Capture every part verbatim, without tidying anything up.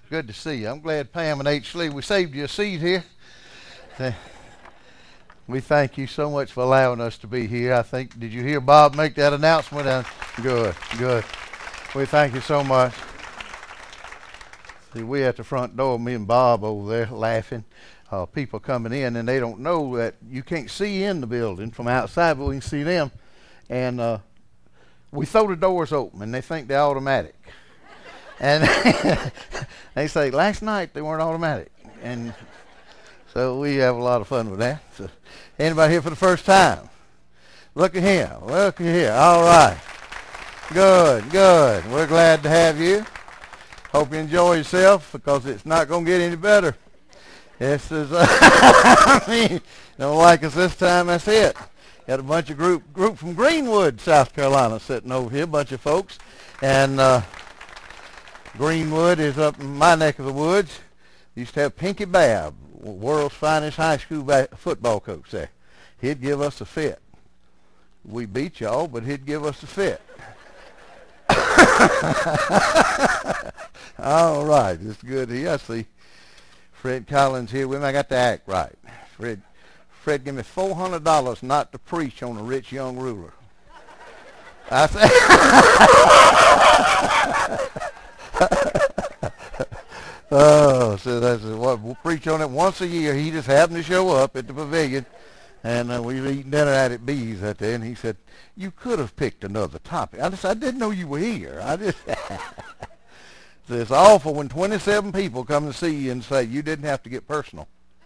Good to see you. I'm glad Pam and H. Lee, we saved you a seat here. Uh, We thank you so much for allowing us to be here. I think, did you hear Bob make that announcement? Uh, good, good. We thank you so much. See, we at the front door, me and Bob over there laughing. Uh, people coming in, and they don't know that you can't see in the building from outside, but we can see them. And uh, we throw the doors open, and they think they're automatic. And they say, last night they weren't automatic. And so we have a lot of fun with that. So anybody here for the first time? Look at him. Look at here. All right. Good, good. We're glad to have you. Hope you enjoy yourself, because it's not going to get any better. This is, uh, I mean, you don't like us this time, that's it. Got a bunch of group group from Greenwood, South Carolina, sitting over here, a bunch of folks. And uh, Greenwood is up in my neck of the woods. Used to have Pinky Babb, world's finest high school ba- football coach there. He'd give us a fit. We beat y'all, but he'd give us a fit. All right, it's good to hear. I see Fred Collins here with me. I got to act right. Fred, Fred, give me four hundred dollars not to preach on a rich young ruler. I said, oh, so that's what we'll preach on it once a year. He just happened to show up at the pavilion, and uh, we were eating dinner at it Bees that day, and he said, "You could have picked another topic." I just, I didn't know you were here. I just, it's awful when twenty-seven people come to see you and say you didn't have to get personal.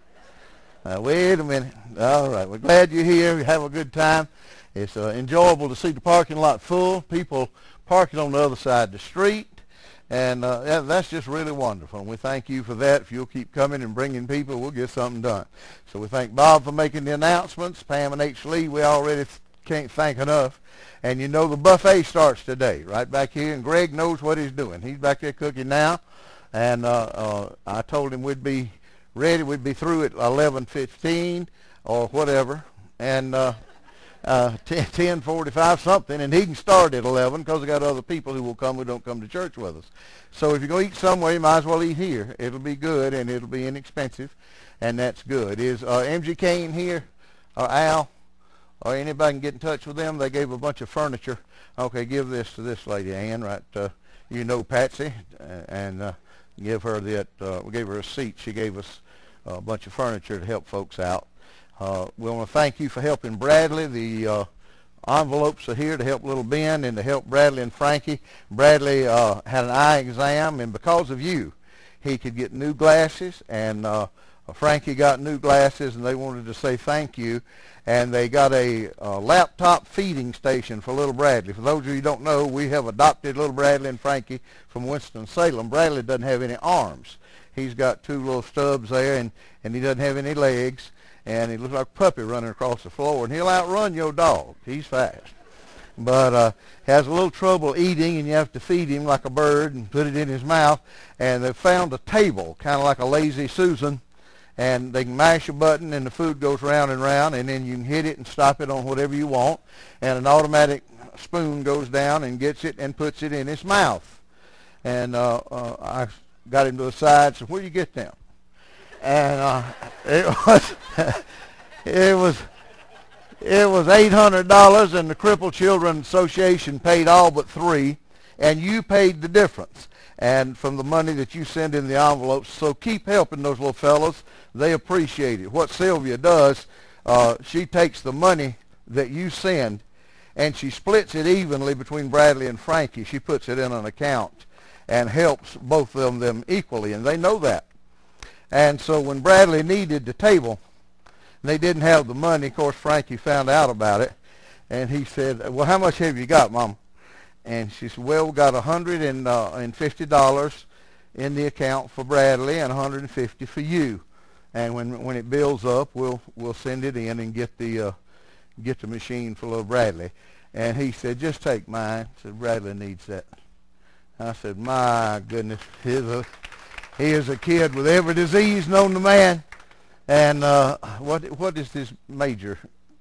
Now, wait a minute. All right, we're glad you're here. You have a good time. It's uh, enjoyable to see the parking lot full. People parking on the other side of the street. And uh, yeah, that's just really wonderful. And we thank you for that. If you'll keep coming and bringing people, we'll get something done. So we thank Bob for making the announcements. Pam and H. Lee, we already can't thank enough. And you know the buffet starts today, right back here. And Greg knows what he's doing. He's back there cooking now. And uh, uh, I told him we'd be ready. We'd be through at eleven fifteen or whatever. And uh, uh, ten forty-five something, and he can start at eleven because we got other people who will come who don't come to church with us. So if you go eat somewhere, you might as well eat here. It'll be good, and it'll be inexpensive, and that's good. Is uh, M G Kane here, or Al, or anybody can get in touch with them? They gave a bunch of furniture. Okay, give this to this lady, Ann, right? Uh, you know Patsy, and uh, give her that. Uh, we gave her a seat. She gave us a bunch of furniture to help folks out. Uh, we want to thank you for helping Bradley. The uh, envelopes are here to help little Ben and to help Bradley and Frankie. Bradley uh, had an eye exam, and because of you, he could get new glasses, and uh, Frankie got new glasses, and they wanted to say thank you. And they got a, a laptop feeding station for little Bradley. For those of you who don't know, we have adopted little Bradley and Frankie from Winston-Salem. Bradley doesn't have any arms. He's got two little stubs there, and, and he doesn't have any legs. And he looks like a puppy running across the floor, and he'll outrun your dog. He's fast. But uh, has a little trouble eating, and you have to feed him like a bird and put it in his mouth. And they found a table, kind of like a Lazy Susan, and they can mash a button, and the food goes round and round, and then you can hit it and stop it on whatever you want, and an automatic spoon goes down and gets it and puts it in his mouth. And uh, uh, I got him to the side, so where do you get them? And uh, it was it was it was eight hundred dollars, and the Crippled Children Association paid all but three, and you paid the difference. And from the money that you send in the envelopes, so keep helping those little fellas. They appreciate it. What Sylvia does, uh, she takes the money that you send, and she splits it evenly between Bradley and Frankie. She puts it in an account and helps both of them equally, and they know that. And so when Bradley needed the table, they didn't have the money. Of course, Frankie found out about it, and he said, well, how much have you got, Mom? And she said, well, we got one hundred fifty dollars in the account for Bradley and one hundred fifty dollars for you. And when when it builds up, we'll we'll send it in and get the uh, get the machine for little Bradley. And he said, just take mine. I said, Bradley needs that. I said, my goodness, he's a He is a kid with every disease known to man. And uh, what what is this major?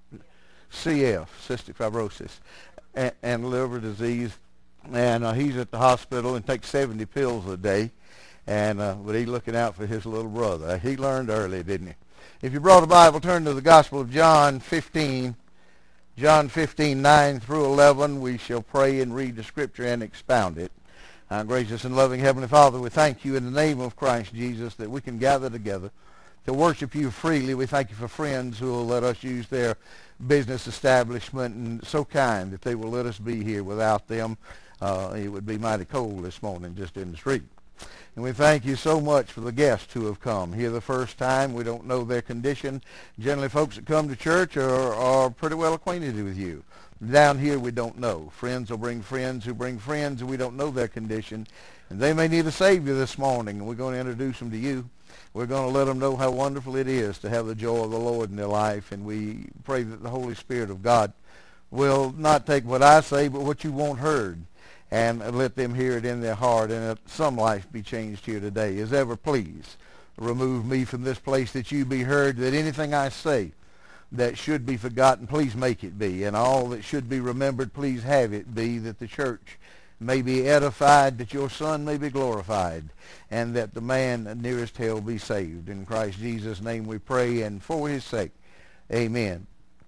C F, cystic fibrosis, and, and liver disease. And uh, he's at the hospital and takes seventy pills a day. And uh, but he's looking out for his little brother. He learned early, didn't he? If you brought a Bible, turn to the Gospel of John fifteen. John fifteen, nine through eleven. We shall pray and read the Scripture and expound it. Our gracious and loving Heavenly Father, we thank you in the name of Christ Jesus that we can gather together to worship you freely. We thank you for friends who will let us use their business establishment, and so kind that they will let us be here. Without them, uh, it would be mighty cold this morning just in the street. And we thank you so much for the guests who have come here the first time. We don't know their condition. Generally, folks that come to church are, are pretty well acquainted with you. Down here, we don't know. Friends will bring friends who bring friends, and we don't know their condition. And they may need a Savior this morning, and we're going to introduce them to you. We're going to let them know how wonderful it is to have the joy of the Lord in their life. And we pray that the Holy Spirit of God will not take what I say, but what you want heard, and let them hear it in their heart, and let some life be changed here today. As ever, please remove me from this place that you be heard, that anything I say that should be forgotten, please make it be, and all that should be remembered, please have it be, that the church may be edified, that your Son may be glorified, and that the man nearest hell be saved. In Christ Jesus' name we pray, and for his sake, amen.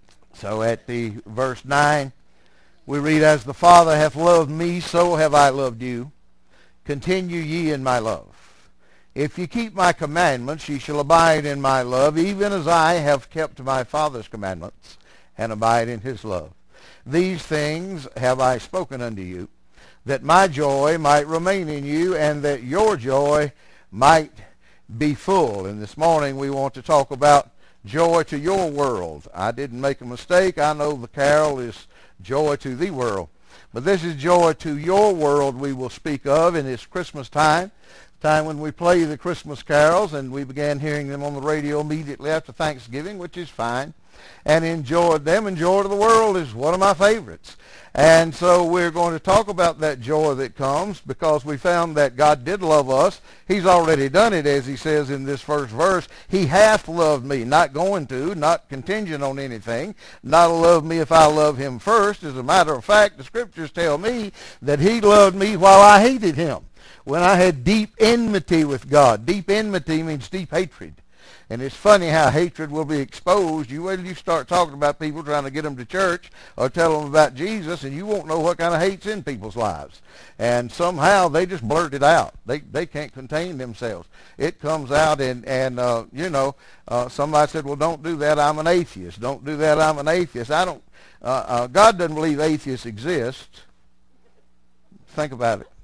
So at the verse nine, we read, as the Father hath loved me, so have I loved you. Continue ye in my love. If ye keep my commandments, ye shall abide in my love, even as I have kept my Father's commandments, and abide in his love. These things have I spoken unto you, that my joy might remain in you, and that your joy might be full. And this morning we want to talk about joy to your world. I didn't make a mistake. I know the carol is joy to the world. But this is joy to your world we will speak of in this Christmas time, time when we play the Christmas carols, and we began hearing them on the radio immediately after Thanksgiving, which is fine, and enjoyed them. And joy to the world is one of my favorites. And so we're going to talk about that joy that comes, because we found that God did love us. He's already done it, as he says in this first verse. He hath loved me, not going to, not contingent on anything, not love me if I love him first. As a matter of fact, the scriptures tell me that he loved me while I hated him, when I had deep enmity with God. Deep enmity means deep hatred. And it's funny how hatred will be exposed. You wait till you start talking about people, trying to get them to church or tell them about Jesus, and you won't know what kind of hate's in people's lives. And somehow they just blurt it out. They they can't contain themselves. It comes out, and, and uh, you know, uh, somebody said, well, don't do that, I'm an atheist. Don't do that, I'm an atheist. I don't, uh, uh, God doesn't believe atheists exist. Think about it.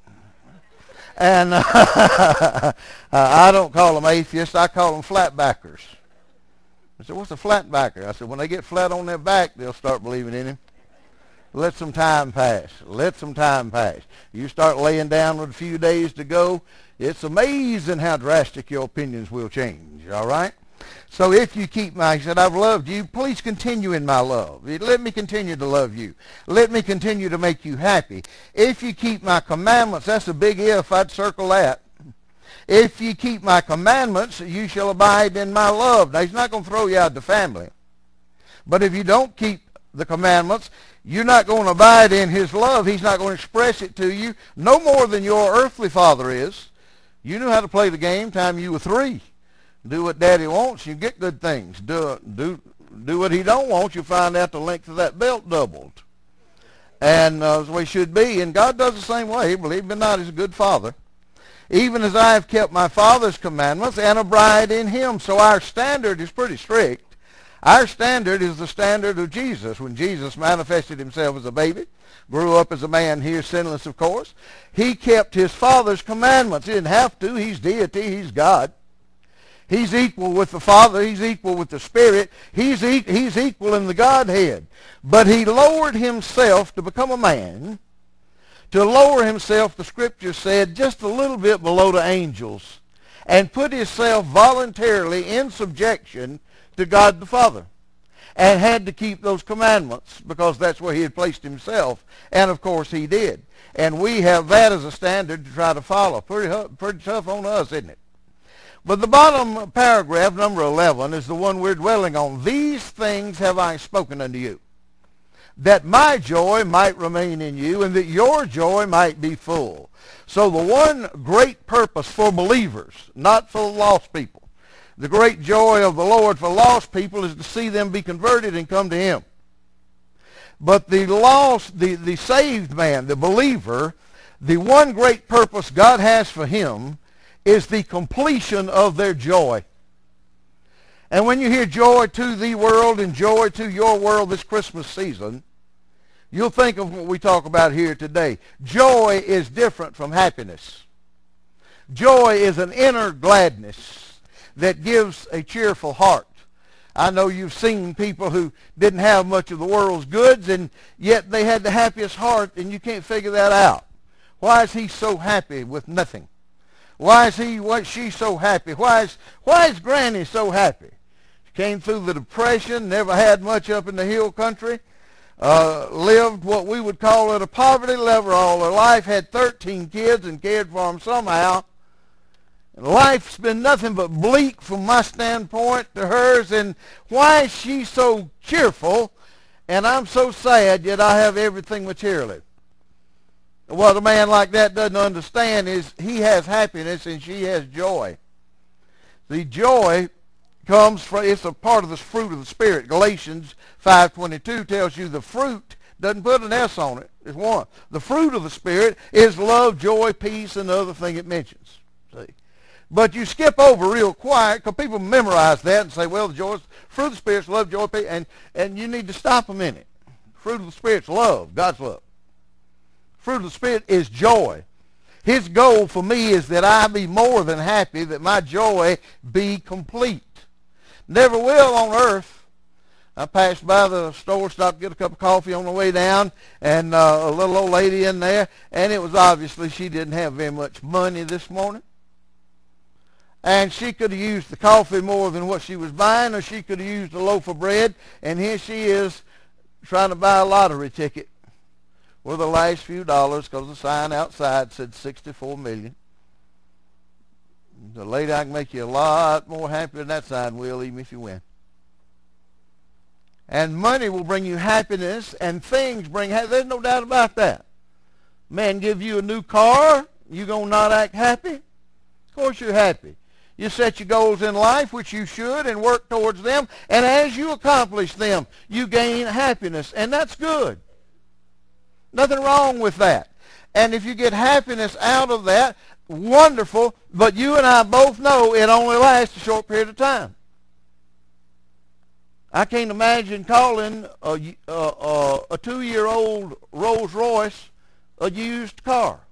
And uh, uh, I don't call them atheists. I call them flatbackers. I said, what's a flatbacker? I said, when they get flat on their back, they'll start believing in him. Let some time pass. Let some time pass. You start laying down with a few days to go, it's amazing how drastic your opinions will change, all right? So if you keep my, he said, I've loved you, please continue in my love. Let me continue to love you. Let me continue to make you happy. If you keep my commandments, that's a big if, I'd circle that. If you keep my commandments, you shall abide in my love. Now, he's not going to throw you out of the family. But if you don't keep the commandments, you're not going to abide in his love. He's not going to express it to you, no more than your earthly father is. You knew how to play the game time you were three. Do what Daddy wants, you get good things. Do do do what he don't want, you find out the length of that belt doubled. And uh, that's the way it should be. And God does the same way. Believe me not, he's a good father. Even as I have kept my Father's commandments and abide in him. So our standard is pretty strict. Our standard is the standard of Jesus. When Jesus manifested himself as a baby, grew up as a man here, sinless of course, he kept his Father's commandments. He didn't have to. He's deity. He's God. He's equal with the Father. He's equal with the Spirit. He's, e- he's equal in the Godhead. But he lowered himself to become a man. To lower himself, the Scripture said, just a little bit below the angels, and put himself voluntarily in subjection to God the Father, and had to keep those commandments because that's where he had placed himself. And, of course, he did. And we have that as a standard to try to follow. Pretty, pretty tough on us, isn't it? But the bottom paragraph, number eleven, is the one we're dwelling on. These things have I spoken unto you. that my joy might remain in you, and that your joy might be full. So the one great purpose for believers, not for lost people, the great joy of the Lord for lost people is to see them be converted and come to him. But the lost, the, the saved man, the believer, the one great purpose God has for him is the completion of their joy. And when you hear joy to the world and joy to your world this Christmas season, you'll think of what we talk about here today. Joy is different from happiness. Joy is an inner gladness that gives a cheerful heart. I know you've seen people who didn't have much of the world's goods, and yet they had the happiest heart, and you can't figure that out. Why is he so happy with nothing? Why is he, why is she so happy? Why is, why is Granny so happy? She came through the Depression, never had much up in the hill country, uh, lived what we would call at a poverty level all her life, had thirteen kids and cared for them somehow. And life's been nothing but bleak from my standpoint to hers, and why is she so cheerful and I'm so sad, yet I have everything materially? What a man like that doesn't understand is he has happiness and she has joy. The joy comes from, it's a part of the fruit of the Spirit. Galatians five twenty-two tells you the fruit, doesn't put an S on it, it's one. The fruit of the Spirit is love, joy, peace, and the other thing it mentions. See? But you skip over real quiet because people memorize that and say, well, the joy, fruit of the Spirit is love, joy, peace, and, and you need to stop a minute. Fruit of the Spirit is love, God's love. Fruit of the Spirit is joy. His goal for me is that I be more than happy, that my joy be complete. Never will on earth. I passed by the store, stopped to get a cup of coffee on the way down, and uh, a little old lady in there, and it was obviously she didn't have very much money this morning. And she could have used the coffee more than what she was buying, or she could have used a loaf of bread, and here she is trying to buy a lottery ticket with the last few dollars because the sign outside said sixty-four million. The lady, I can make you a lot more happy than that sign will, even if you win. And money will bring you happiness, and things bring happiness. There's no doubt about that. Man give you a new car, you going to not act happy? Of course you're happy. You set your goals in life, which you should, and work towards them. And as you accomplish them, you gain happiness, and that's good. Nothing wrong with that. And if you get happiness out of that, wonderful, but you and I both know it only lasts a short period of time. I can't imagine calling a, a, a, a two-year-old Rolls Royce a used car.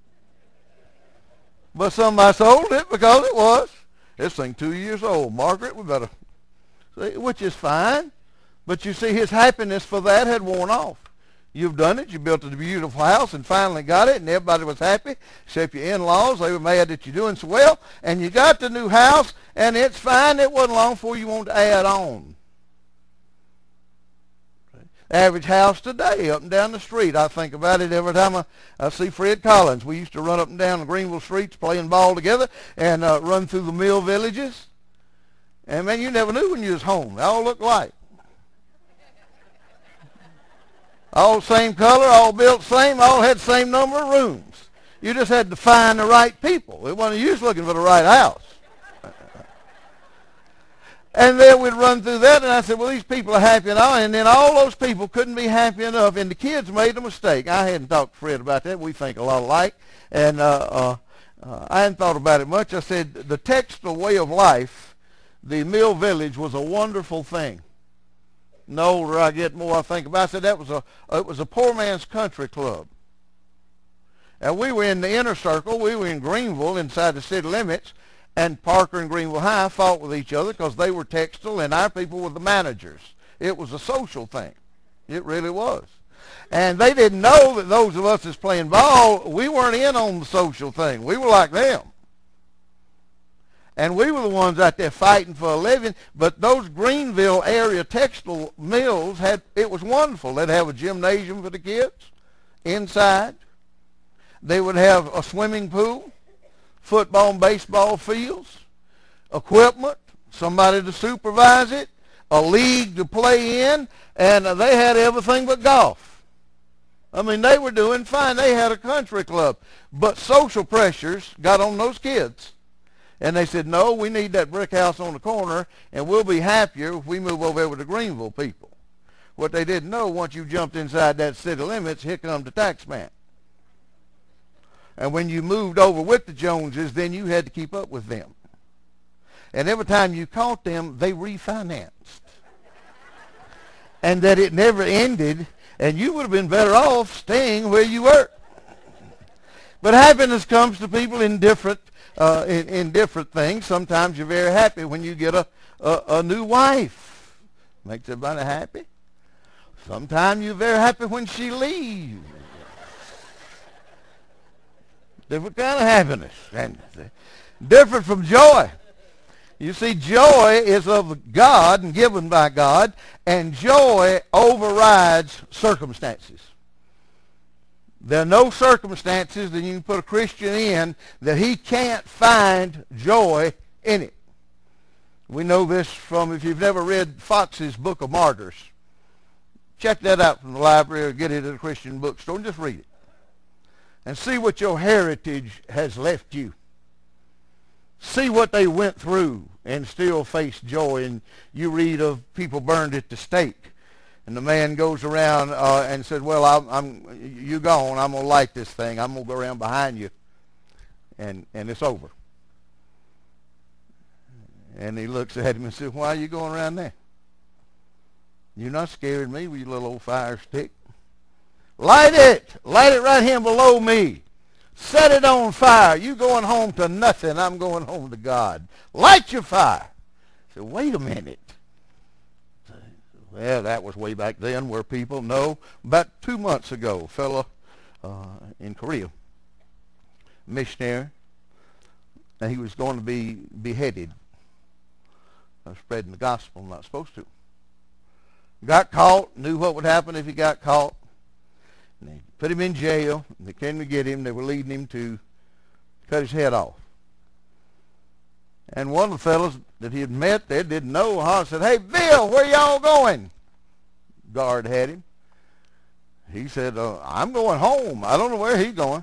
But somebody sold it because it was. This thing two years old. Margaret, we better see, which is fine. But you see, his happiness for that had worn off. You've done it. You built a beautiful house and finally got it, and everybody was happy, except your in-laws. They were mad that you're doing so well. And you got the new house, and it's fine. It wasn't long before you want to add on. Average house today, up and down the street. I think about it every time I, I see Fred Collins. We used to run up and down the Greenville streets playing ball together and uh, run through the mill villages. And, man, you never knew when you was home. They all looked alike. All same color, all built same, all had the same number of rooms. You just had to find the right people. It wasn't you was looking for the right house. And then we'd run through that, and I said, well, these people are happy and all. And then all those people couldn't be happy enough, and the kids made a mistake. I hadn't talked to Fred about that. We think a lot alike. And uh, uh, uh, I hadn't thought about it much. I said, the textile way of life, the mill village, was a wonderful thing. The older I get, more I think about it. I said that was a, it was a poor man's country club. And we were in the inner circle. We were in Greenville, inside the city limits. And Parker and Greenville High fought with each other because they were textile and our people were the managers. It was a social thing. It really was. And they didn't know that those of us that's playing ball, we weren't in on the social thing. We were like them. And we were the ones out there fighting for a living. But those Greenville area textile mills, had it was wonderful. They'd have a gymnasium for the kids inside. They would have a swimming pool, football and baseball fields, equipment, somebody to supervise it, a league to play in, and uh, they had everything but golf. I mean, they were doing fine. They had a country club. But social pressures got on those kids. And they said, no, we need that brick house on the corner, and we'll be happier if we move over there with the Greenville people. What they didn't know, once you jumped inside that city limits, here comes the tax man. And when you moved over with the Joneses, then you had to keep up with them. And every time you caught them, they refinanced. And that it never ended, and you would have been better off staying where you were. But happiness comes to people in different uh, in, in different things. Sometimes you're very happy when you get a, a, a new wife. Makes everybody happy. Sometimes you're very happy when she leaves. Different kind of happiness. And different from joy. You see, joy is of God and given by God, and joy overrides circumstances. There are no circumstances that you can put a Christian in that he can't find joy in it. We know this from, if you've never read Fox's Book of Martyrs, check that out from the library or get it at a Christian bookstore and just read it. And see what your heritage has left you. See what they went through and still face joy. And you read of people burned at the stake. And the man goes around uh, and said, well, I'm, I'm, you gone. I'm going to light this thing. I'm going to go around behind you. And, and it's over. And he looks at him and says, why are you going around there? You're not scaring me with your little old fire stick. Light it. Light it right here below me. Set it on fire. You going home to nothing. I'm going home to God. Light your fire. I said, wait a minute. Well, that was way back then where people know. About two months ago, a fellow uh, in Korea, missionary, and he was going to be beheaded. Uh, spreading the gospel, not supposed to. Got caught, knew what would happen if he got caught. And they put him in jail. And they came to get him. They were leading him to cut his head off. And one of the fellows that he had met there didn't know. Huh? Said, hey, Bill, where y'all going? Guard had him. He said, uh, I'm going home. I don't know where he's going.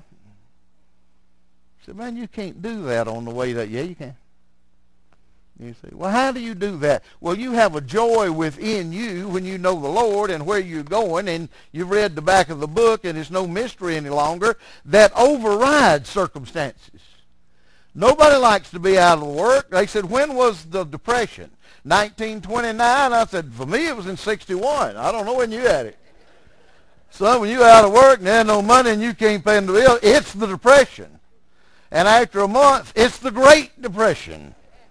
He said, man, you can't do that on the way that. Yeah, you can. You say, well, how do you do that? Well, you have a joy within you when you know the Lord and where you're going, and you've read the back of the book, and it's no mystery any longer, that overrides circumstances. Nobody likes to be out of work. They said, when was the Depression? nineteen twenty-nine? I said, for me, it was in sixty-one. I don't know when you had it. So when you're out of work and there's no money and you can't pay the bill, it's the Depression. And after a month, it's the Great Depression.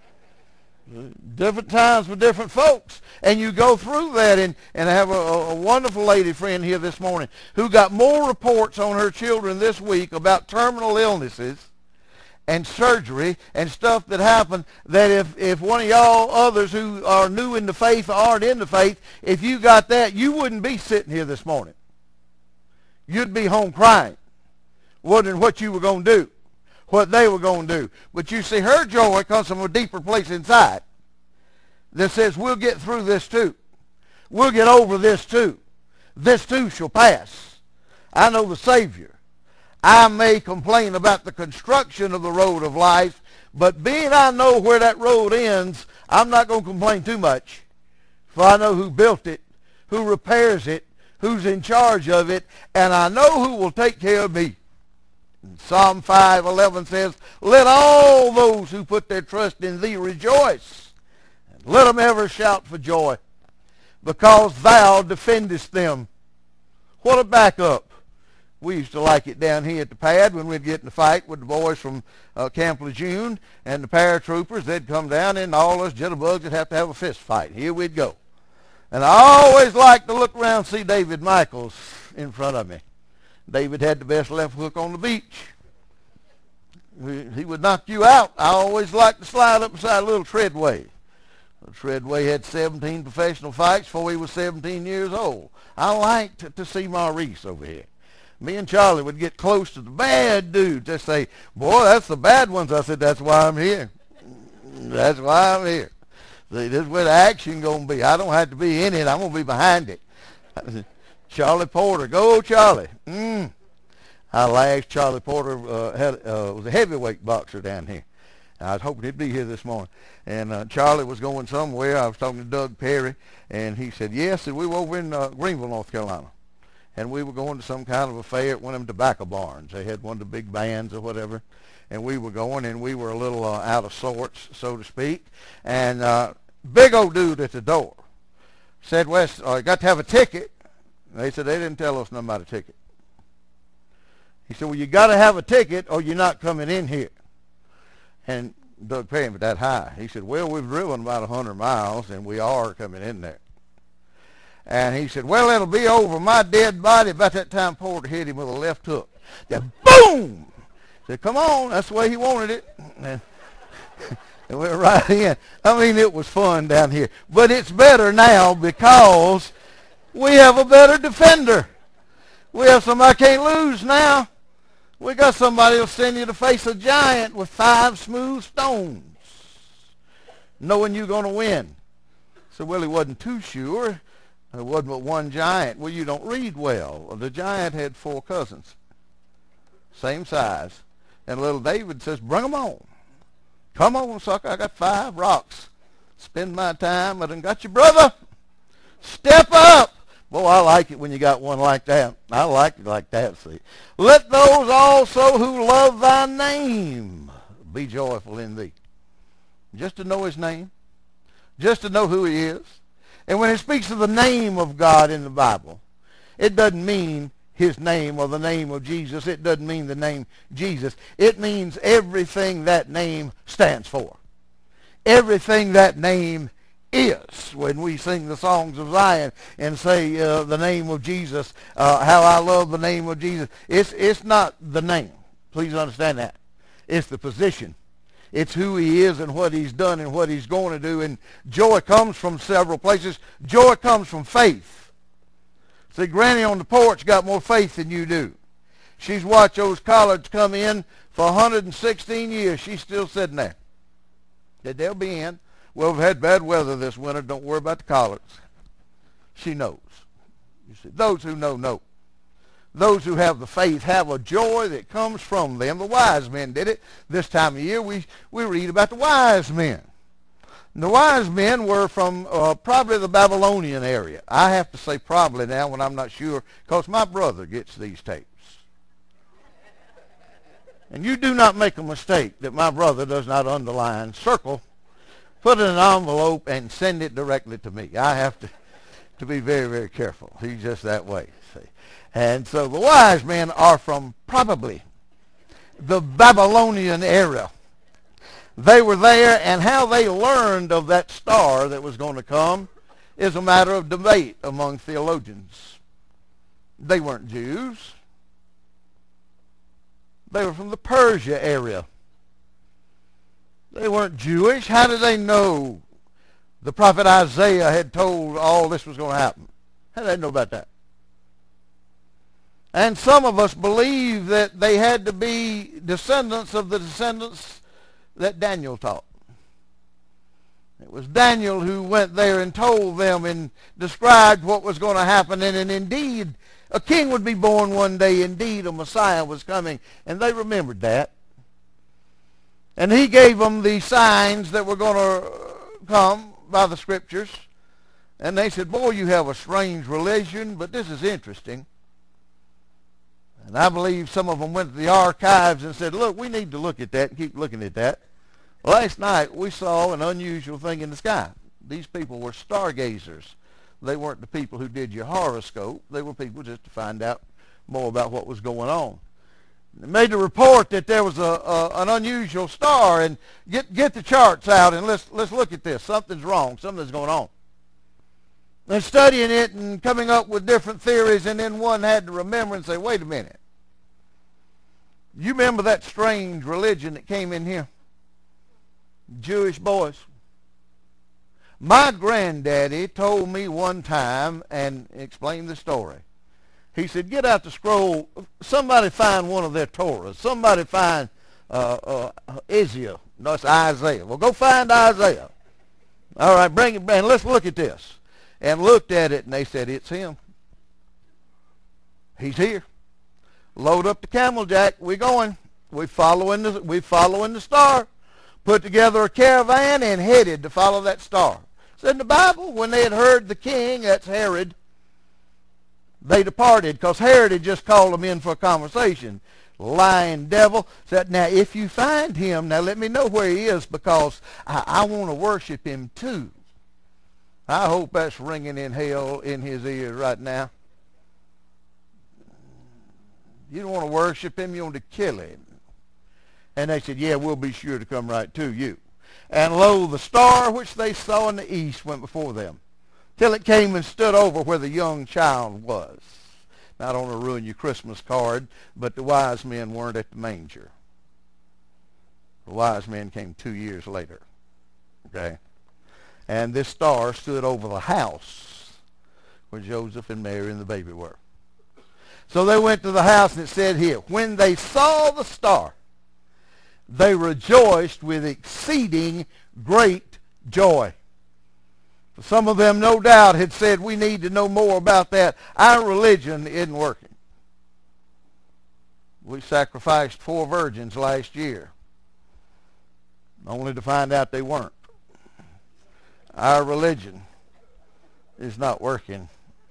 Different times for different folks. And you go through that, and, and I have a, a wonderful lady friend here this morning who got more reports on her children this week about terminal illnesses and surgery and stuff that happened, that if, if one of y'all others who are new in the faith or aren't in the faith, if you got that, you wouldn't be sitting here this morning. You'd be home crying, wondering what you were going to do, what they were going to do. But you see, her joy comes from a deeper place inside that says, we'll get through this too. We'll get over this too. This too shall pass. I know the Savior. I may complain about the construction of the road of life, but being I know where that road ends, I'm not going to complain too much. For I know who built it, who repairs it, who's in charge of it, and I know who will take care of me. And Psalm five eleven says, let all those who put their trust in thee rejoice, and let them ever shout for joy, because thou defendest them. What a backup. We used to like it down here at the pad when we'd get in a fight with the boys from uh, Camp Lejeune and the paratroopers. They'd come down and all us jitterbugs would have to have a fist fight. Here we'd go. And I always liked to look around and see David Michaels in front of me. David had the best left hook on the beach. He would knock you out. I always liked to slide up beside a little Treadway. Treadway had seventeen professional fights before he was seventeen years old. I liked to see Maurice over here. Me and Charlie would get close to the bad dudes. They'd say, boy, that's the bad ones. I said, that's why I'm here. That's why I'm here. See, this is where the action going to be. I don't have to be in it. I'm going to be behind it. Charlie Porter. Go, Charlie. Mm. I laughed. Charlie Porter uh, had, uh, was a heavyweight boxer down here. I was hoping he'd be here this morning. And uh, Charlie was going somewhere. I was talking to Doug Perry, and he said, yes, and we were over in uh, Greenville, North Carolina. And we were going to some kind of a fair at one of them tobacco barns. They had one of the big bands or whatever. And we were going, and we were a little uh, out of sorts, so to speak. And uh, big old dude at the door said, Wes, I uh, got to have a ticket. And they said, they didn't tell us nothing about a ticket. He said, well, you got to have a ticket or you're not coming in here. And Doug Perry, but that high. He said, well, we've driven about one hundred miles, and we are coming in there. And he said, well, it'll be over my dead body. About that time, Porter hit him with a left hook. Then, boom! He said, come on. That's the way he wanted it. And it went right in. I mean, it was fun down here. But it's better now because we have a better defender. We have somebody can't lose now. We got somebody who'll send you to face a giant with five smooth stones, knowing you're going to win. So, well, he wasn't too sure. There wasn't but one giant. Well, you don't read well. The giant had four cousins, same size. And little David says, bring them on. Come on, sucker. I got five rocks. Spend my time. I done got your brother. Step up. Boy, I like it when you got one like that. I like it like that, see. Let those also who love thy name be joyful in thee. Just to know his name. Just to know who he is. And when it speaks of the name of God in the Bible, it doesn't mean his name or the name of Jesus. It doesn't mean the name Jesus. It means everything that name stands for. Everything that name is. When we sing the songs of Zion and say uh, the name of Jesus, uh, how I love the name of Jesus, it's, it's not the name. Please understand that. It's the position. It's who he is and what he's done and what he's going to do. And joy comes from several places. Joy comes from faith. See, Granny on the porch got more faith than you do. She's watched those collards come in for one hundred sixteen years. She's still sitting there. That they'll be in. Well, we've had bad weather this winter. Don't worry about the collards. She knows. You see, those who know, know. Those who have the faith have a joy that comes from them. The wise men did it. This time of year, we, we read about the wise men. And the wise men were from uh, probably the Babylonian area. I have to say probably now when I'm not sure, because my brother gets these tapes. And you do not make a mistake that my brother does not underline, circle, put it in an envelope, and send it directly to me. I have to, to be very, very careful. He's just that way, see. And so the wise men are from probably the Babylonian era. They were there, and how they learned of that star that was going to come is a matter of debate among theologians. They weren't Jews. They were from the Persia area. They weren't Jewish. How did they know the prophet Isaiah had told all this was going to happen? How did they know about that? And some of us believe that they had to be descendants of the descendants that Daniel taught. It was Daniel who went there and told them and described what was going to happen. And, and indeed, a king would be born one day. Indeed, a Messiah was coming. And they remembered that. And he gave them the signs that were going to come by the scriptures. And they said, boy, you have a strange religion, but this is interesting. And I believe some of them went to the archives and said, look, we need to look at that and keep looking at that. Last night, we saw an unusual thing in the sky. These people were stargazers. They weren't the people who did your horoscope. They were people just to find out more about what was going on. They made the report that there was a, a an unusual star, and get get the charts out and let's let's look at this. Something's wrong. Something's going on. And studying it and coming up with different theories, and then one had to remember and say, wait a minute. You remember that strange religion that came in here? Jewish boys. My granddaddy told me one time and explained the story. He said, get out the scroll. Somebody find one of their Torahs. Somebody find uh, uh, Isaiah. No, it's Isaiah. Well, go find Isaiah. All right, bring it, and let's look at this. And looked at it, and they said, it's him. He's here. Load up the camel, Jack. We're going. We're following the, we're following the star. Put together a caravan and headed to follow that star. So in the Bible, when they had heard the king, that's Herod, they departed, because Herod had just called them in for a conversation. Lying devil said, now if you find him, now let me know where he is, because I, I want to worship him too. I hope that's ringing in hell in his ears right now. You don't want to worship him, you want to kill him. And they said, yeah, we'll be sure to come right to you. And lo, the star which they saw in the east went before them, till it came and stood over where the young child was. Now, I don't want to ruin your Christmas card, but the wise men weren't at the manger. The wise men came two years later. Okay? And this star stood over the house where Joseph and Mary and the baby were. So they went to the house, and it said here, when they saw the star, they rejoiced with exceeding great joy. Some of them, no doubt, had said, we need to know more about that. Our religion isn't working. We sacrificed four virgins last year, only to find out they weren't. Our religion is not working.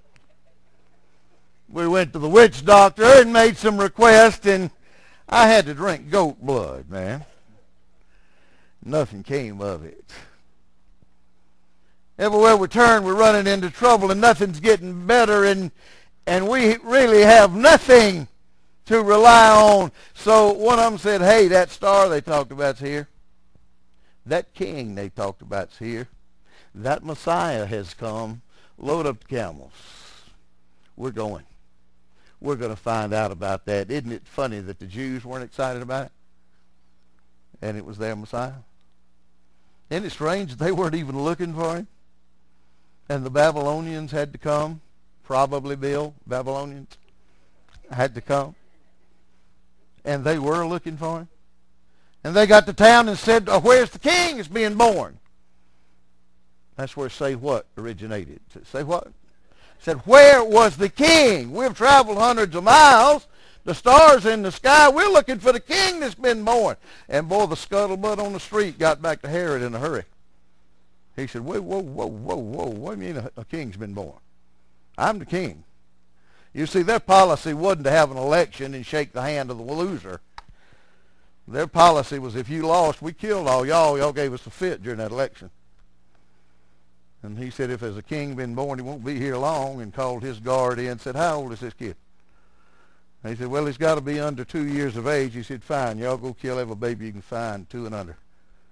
We went to the witch doctor and made some requests, and I had to drink goat blood, man. Nothing came of it. Everywhere we turn, we're running into trouble, and nothing's getting better, and and we really have nothing to rely on. So one of them said, hey, that star they talked about's here. That king they talked about's here. That Messiah has come. Load up the camels. We're going. We're going to find out about that. Isn't it funny that the Jews weren't excited about it? And it was their Messiah. Isn't it strange that they weren't even looking for him? And the Babylonians had to come. Probably, Bill, Babylonians had to come. And they were looking for him. And they got to town and said, oh, where's the king that's being born? That's where say what originated. Say what? Said, where was the king? We've traveled hundreds of miles. The stars in the sky. We're looking for the king that's been born. And boy, the scuttlebutt on the street got back to Herod in a hurry. He said, whoa, whoa, whoa, whoa, whoa. What do you mean a, a king's been born? I'm the king. You see, their policy wasn't to have an election and shake the hand of the loser. Their policy was, if you lost, we killed all y'all. Y'all gave us a fit during that election. And he said, if there's a king been born, he won't be here long, and called his guard in and said, how old is this kid? And he said, well, he's got to be under two years of age. He said, fine, y'all go kill every baby you can find, two and under.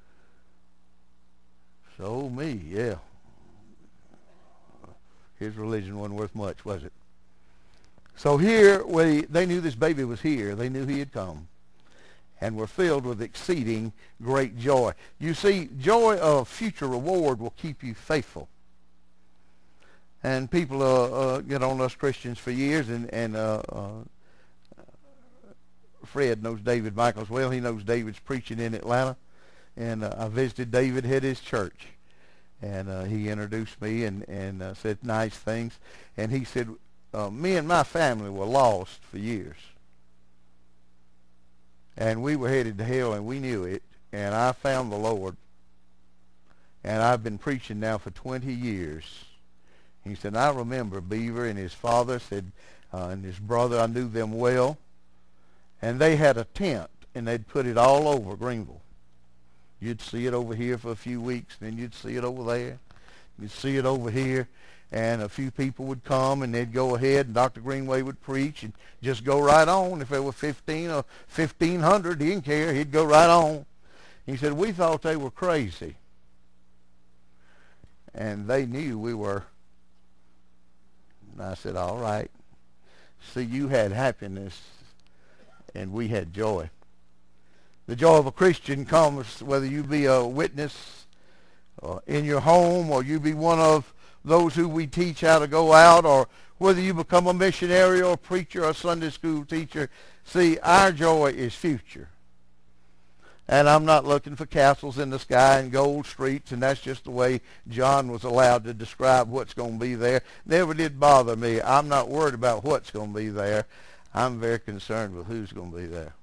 So me, yeah. His religion wasn't worth much, was it? So here, we, they knew this baby was here. They knew he had come, and were filled with exceeding great joy. You see, joy of future reward will keep you faithful. And people uh, uh, get on us Christians for years, and, and uh, uh, Fred knows David Michaels well. He knows David's preaching in Atlanta. And uh, I visited David at his church. And uh, he introduced me and, and uh, said nice things. And he said, uh, me and my family were lost for years. And we were headed to hell, and we knew it. And I found the Lord. And I've been preaching now for twenty years. He said, I remember Beaver and his father said, uh, and his brother, I knew them well. And they had a tent, and they'd put it all over Greenville. You'd see it over here for a few weeks, then you'd see it over there. You'd see it over here. And a few people would come, and they'd go ahead, and Doctor Greenway would preach and just go right on. If there were fifteen or fifteen hundred, he didn't care. He'd go right on. He said, we thought they were crazy. And they knew we were. And I said, all right. See, you had happiness, and we had joy. The joy of a Christian comes whether you be a witness uh, in your home, or you be one of those who we teach how to go out, or whether you become a missionary or a preacher or a Sunday school teacher. See, our joy is future. And I'm not looking for castles in the sky and gold streets, and that's just the way John was allowed to describe what's going to be there. Never did bother me. I'm not worried about what's going to be there. I'm very concerned with who's going to be there.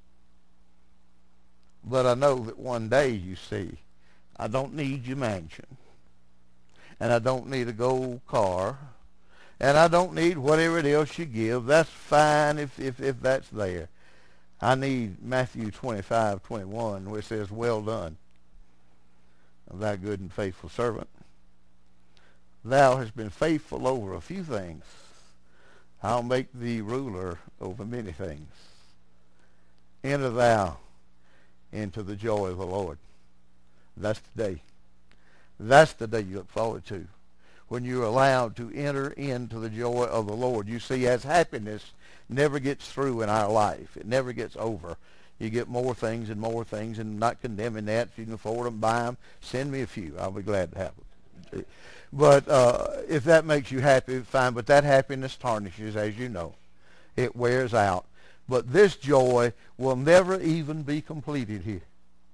But I know that one day, you see, I don't need your mansion. And I don't need a gold car. And I don't need whatever it else you give. That's fine if, if, if that's there. I need Matthew twenty-five, twenty-one, where it says, well done, thy good and faithful servant. Thou hast been faithful over a few things. I'll make thee ruler over many things. Enter thou into the joy of the Lord. That's the day. That's the day you look forward to, when you're allowed to enter into the joy of the Lord. You see, as happiness never gets through in our life, it never gets over. You get more things and more things, and not condemning that. If you can afford them, buy them. Send me a few. I'll be glad to have them. But uh, if that makes you happy, fine. But that happiness tarnishes, as you know. It wears out. But this joy will never even be completed here.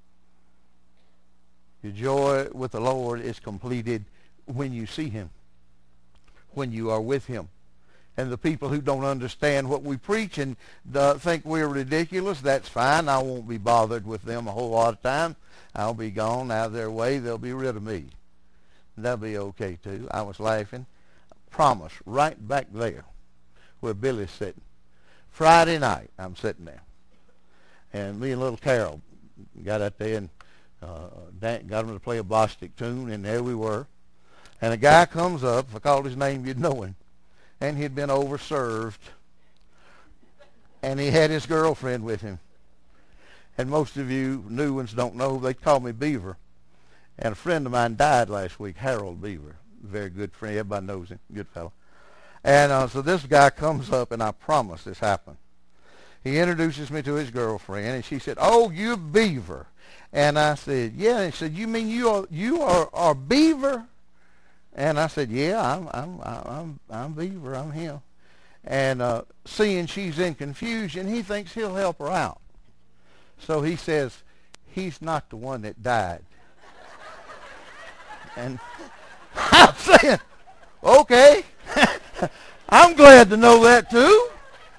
Your joy with the Lord is completed when you see him, when you are with him. And the people who don't understand what we preach and uh, think we're ridiculous, that's fine. I won't be bothered with them a whole lot of time. I'll be gone out of their way. They'll be rid of me. That'll be okay too. I was laughing. Promise, right back there where Billy's sitting. Friday night, I'm sitting there. And me and little Carol got out there and uh, got them to play a Bostic tune, and there we were. And a guy comes up. If I called his name, you'd know him. And he'd been overserved. And he had his girlfriend with him. And most of you new ones don't know, they call me Beaver. And a friend of mine died last week, Harold Beaver. Very good friend. Everybody knows him. Good fellow. And uh, so this guy comes up, and I promise this happened. He introduces me to his girlfriend, and she said, "Oh, you're Beaver." And I said, "Yeah." And he said, "You mean you are you are, are Beaver?" And I said, "Yeah, I'm I'm I'm I'm Beaver. I'm him." And uh, seeing she's in confusion, he thinks he'll help her out. So he says, "He's not the one that died." And I'm saying, "Okay, I'm glad to know that too."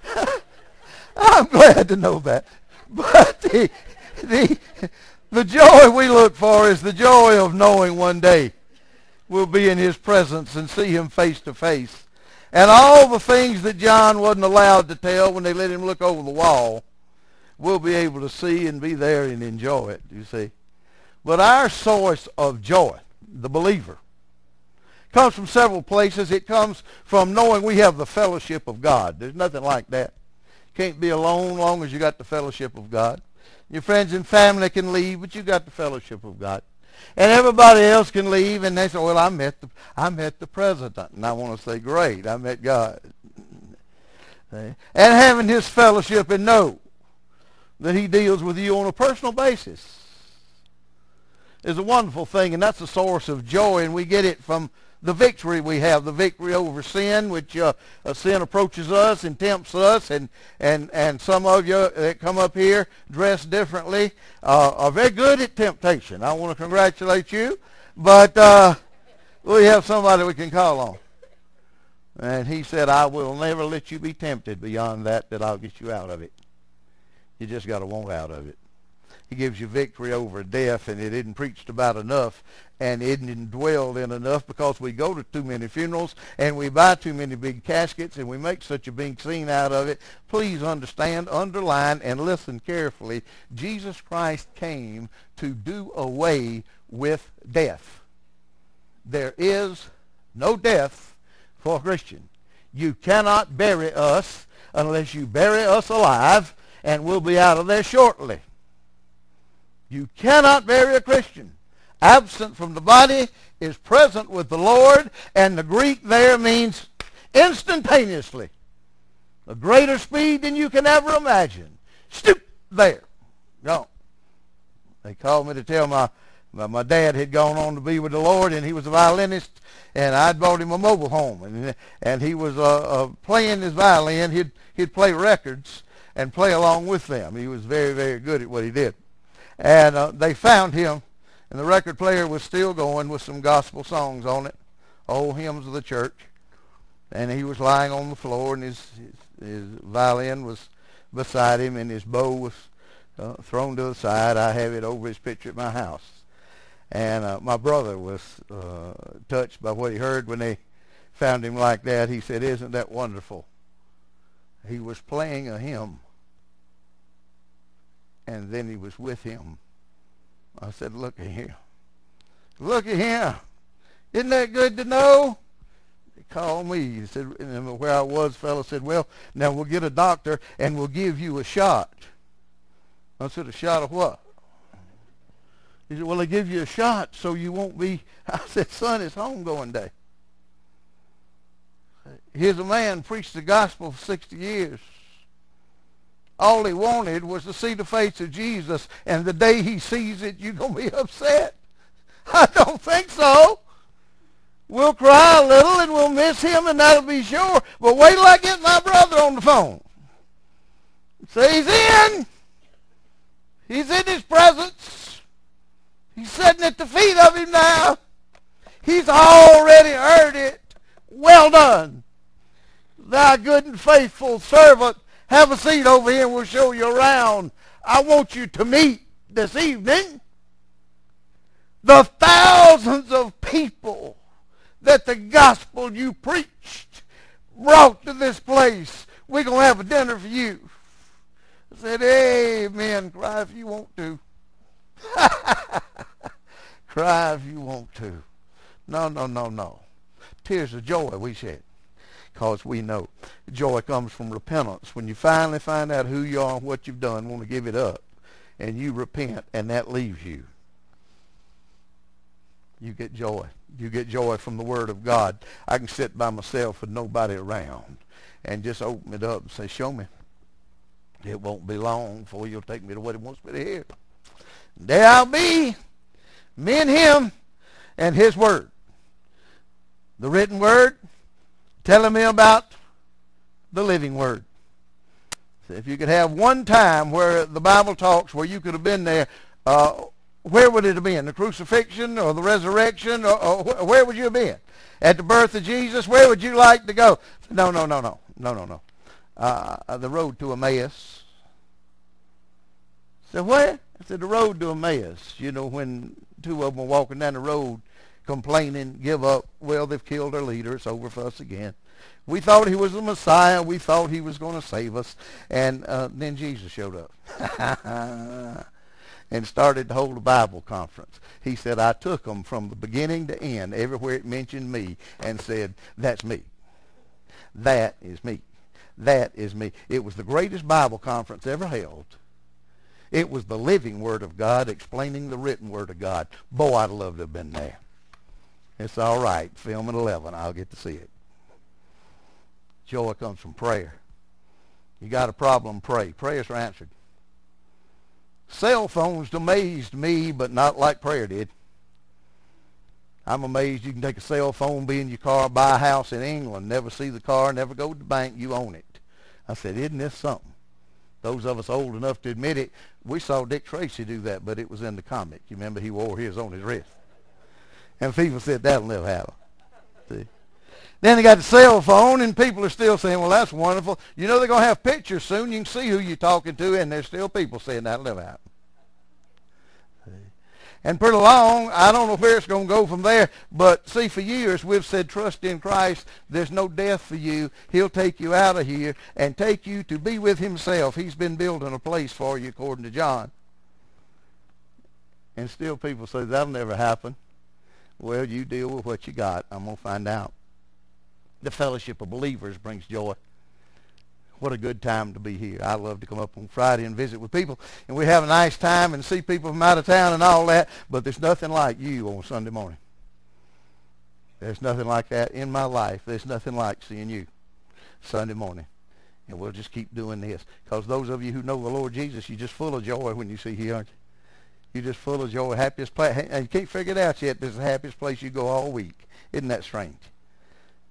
I'm glad to know that. But the the the joy we look for is the joy of knowing one day we'll be in his presence and see him face to face. And all the things that John wasn't allowed to tell when they let him look over the wall, we'll be able to see and be there and enjoy it, you see. But our source of joy, the believer, comes from several places. It comes from knowing we have the fellowship of God. There's nothing like that. Can't be alone long as you got the fellowship of God. Your friends and family can leave, but you got the fellowship of God. And everybody else can leave, and they say, "Well, I met the I met the president," and I want to say, "Great, I met God." And having his fellowship and know that he deals with you on a personal basis is a wonderful thing, and that's a source of joy, and we get it from the victory we have, the victory over sin, which uh, uh, sin approaches us and tempts us, and, and, and some of you that come up here dressed differently uh, are very good at temptation. I want to congratulate you, but uh, we have somebody we can call on. And he said, "I will never let you be tempted beyond that, that I'll get you out of it." You just got to want out of it. He gives you victory over death, and it isn't preached about enough, and it isn't dwelled in enough, because we go to too many funerals, and we buy too many big caskets, and we make such a big scene out of it. Please understand, underline, and listen carefully. Jesus Christ came to do away with death. There is no death for a Christian. You cannot bury us unless you bury us alive, and we'll be out of there shortly. You cannot bury a Christian. Absent from the body is present with the Lord, and the Greek there means instantaneously. A greater speed than you can ever imagine. Stoop, there. Gone. They called me to tell my, my, my dad had gone on to be with the Lord, and he was a violinist, and I'd bought him a mobile home, and, and he was uh, uh, playing his violin. He'd, he'd play records and play along with them. He was very, very good at what he did. And uh, they found him, and the record player was still going with some gospel songs on it, old hymns of the church. And he was lying on the floor, and his, his, his violin was beside him, and his bow was uh, thrown to the side. I have it over his picture at my house. And uh, my brother was uh, touched by what he heard when they found him like that. He said, "Isn't that wonderful?" He was playing a hymn, and then he was with him. I said, "Look at him. Look at him. Isn't that good to know?" He called me. He said, and where I was, the fellow said, "Well, now we'll get a doctor and we'll give you a shot." I said, "A shot of what?" He said, "Well, they give you a shot so you won't be." I said, "Son, it's homegoing day." Here's a man preached the gospel for sixty years. All he wanted was to see the face of Jesus, and the day he sees it, you're going to be upset. I don't think so. We'll cry a little and we'll miss him, and that'll be sure. But wait till I get my brother on the phone. Say he's in. He's in his presence. He's sitting at the feet of him now. He's already heard it. Well done, thy good and faithful servant. Have a seat over here and we'll show you around. I want you to meet this evening the thousands of people that the gospel you preached brought to this place. We're going to have a dinner for you. I said, "Amen. Cry if you want to." Cry if you want to. No, no, no, no. Tears of joy we shed, because we know joy comes from repentance. When you finally find out who you are and what you've done, want to give it up, and you repent, and that leaves you, you get joy. You get joy from the Word of God. I can sit by myself with nobody around and just open it up and say, "Show me." It won't be long before you'll take me to what He wants me to hear. There I'll be, me and Him and His Word. The written Word telling me about the living Word. So if you could have one time where the Bible talks where you could have been there, uh, where would it have been? The crucifixion or the resurrection? Or, or where would you have been? At the birth of Jesus? Where would you like to go? No, no, no, no. No, no, no. Uh, the road to Emmaus. So where? I said, the road to Emmaus. You know, when two of them were walking down the road complaining, give up. Well, they've killed our leader. It's over for us again. We thought he was the Messiah. We thought he was going to save us. And uh, then Jesus showed up and started to hold a Bible conference. He said, I took them from the beginning to end, everywhere it mentioned me, and said, that's me. That is me. That is me. It was the greatest Bible conference ever held. It was the living Word of God explaining the written Word of God. Boy, I'd love to have been there. It's all right. Film at eleven. I'll get to see it. Joy comes from prayer. You got a problem, pray. Prayers are answered. Cell phones amazed me, but not like prayer did. I'm amazed you can take a cell phone, be in your car, buy a house in England, never see the car, never go to the bank, you own it. I said, isn't this something? Those of us old enough to admit it, we saw Dick Tracy do that, but it was in the comic. You remember he wore his on his wrist. And people said, that'll never happen. See? Then they got the cell phone, and people are still saying, well, that's wonderful. You know they're going to have pictures soon. You can see who you're talking to, and there's still people saying that'll never happen. And pretty long, I don't know where it's going to go from there, but see, for years we've said, trust in Christ. There's no death for you. He'll take you out of here and take you to be with himself. He's been building a place for you, according to John. And still people say, that'll never happen. Well, you deal with what you got. I'm going to find out. The fellowship of believers brings joy. What a good time to be here. I love to come up on Friday and visit with people, and we have a nice time and see people from out of town and all that, but there's nothing like you on Sunday morning. There's nothing like that in my life. There's nothing like seeing you Sunday morning. And we'll just keep doing this, because those of you who know the Lord Jesus, you're just full of joy when you see Him, aren't you? You're just full of joy. Happiest place, and you can't figure it out yet. This is the happiest place you go all week. Isn't that strange?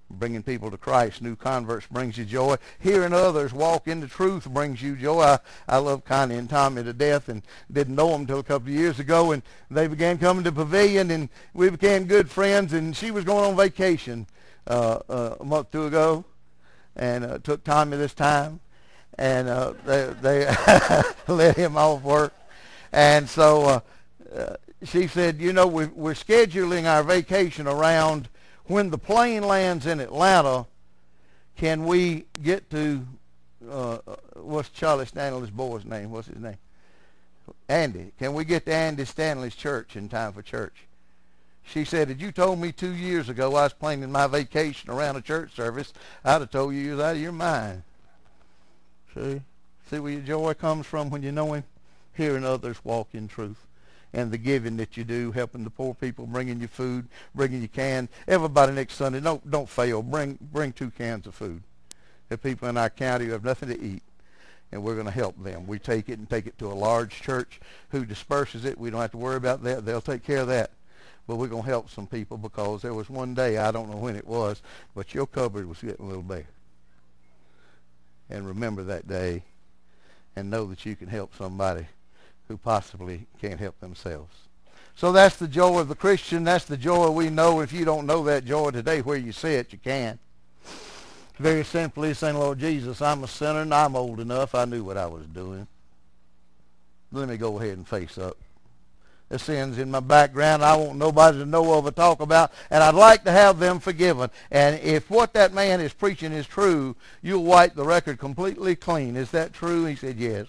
Bringing people to Christ, new converts, brings you joy. Hearing others walk in the truth brings you joy. I, I love Connie and Tommy to death, and didn't know them until a couple of years ago, and they began coming to Pavilion, and we became good friends, and she was going on vacation uh, uh, a month or two ago, and uh, took Tommy this time, and uh, they, they let him off work. And so uh, uh, she said, you know, we, we're scheduling our vacation around when the plane lands in Atlanta. Can we get to, uh, what's Charlie Stanley's boy's name? What's his name? Andy. Can we get to Andy Stanley's church in time for church? She said, had you told me two years ago I was planning my vacation around a church service, I'd have told you you was out of your mind. See? See where your joy comes from when you know him? Hearing others walk in truth. And the giving that you do, helping the poor people, bringing you food, bringing you can. Everybody next Sunday, don't don't fail. Bring bring two cans of food. There are people in our county who have nothing to eat, and we're going to help them. We take it and take it to a large church who disperses it. We don't have to worry about that. They'll take care of that. But we're going to help some people, because there was one day, I don't know when it was, but your cupboard was getting a little bare. And remember that day, and know that you can help somebody who possibly can't help themselves. So that's the joy of the Christian. That's the joy we know. If you don't know that joy today where you sit, you can. Very simply saying, Lord Jesus, I'm a sinner and I'm old enough. I knew what I was doing. Let me go ahead and face up. The sins in my background I want nobody to know of or talk about, and I'd like to have them forgiven. And if what that man is preaching is true, you'll wipe the record completely clean. Is that true? He said, yes.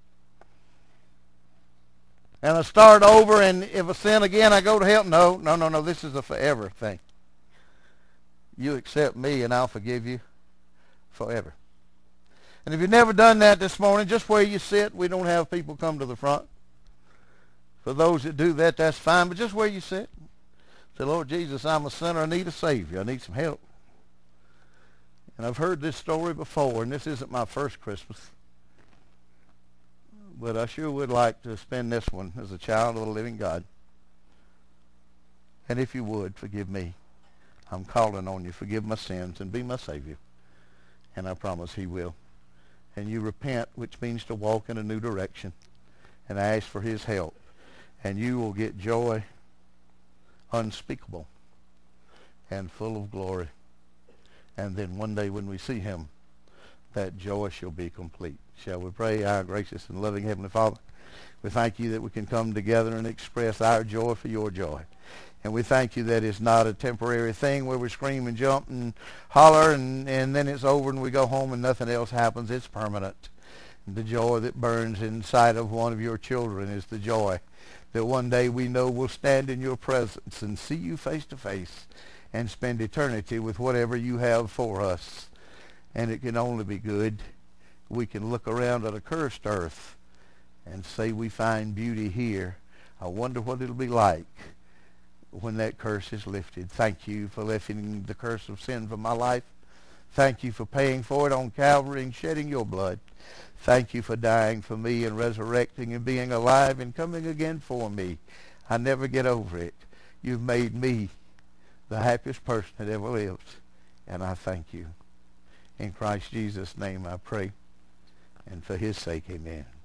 And I start over, and if I sin again, I go to hell. No, no, no, no. This is a forever thing. You accept me, and I'll forgive you forever. And if you've never done that this morning, just where you sit, we don't have people come to the front. For those that do that, that's fine. But just where you sit, say, Lord Jesus, I'm a sinner. I need a Savior. I need some help. And I've heard this story before, and this isn't my first Christmas. But I sure would like to spend this one as a child of the living God. And if you would, forgive me. I'm calling on you. Forgive my sins and be my Savior. And I promise he will. And you repent, which means to walk in a new direction, and ask for his help. And you will get joy unspeakable and full of glory. And then one day when we see him, that joy shall be complete. Shall we pray? Our gracious and loving Heavenly Father, we thank you that we can come together and express our joy for your joy. And we thank you that it's not a temporary thing where we scream and jump and holler and, and then it's over and we go home and nothing else happens. It's permanent. The joy that burns inside of one of your children is the joy that one day we know we'll stand in your presence and see you face to face and spend eternity with whatever you have for us. And it can only be good. We can look around at a cursed earth and say we find beauty here. I wonder what it'll be like when that curse is lifted. Thank you for lifting the curse of sin from my life. Thank you for paying for it on Calvary and shedding your blood. Thank you for dying for me and resurrecting and being alive and coming again for me. I never get over it. You've made me the happiest person that ever lived, and I thank you. In Christ Jesus' name I pray, and for his sake, amen.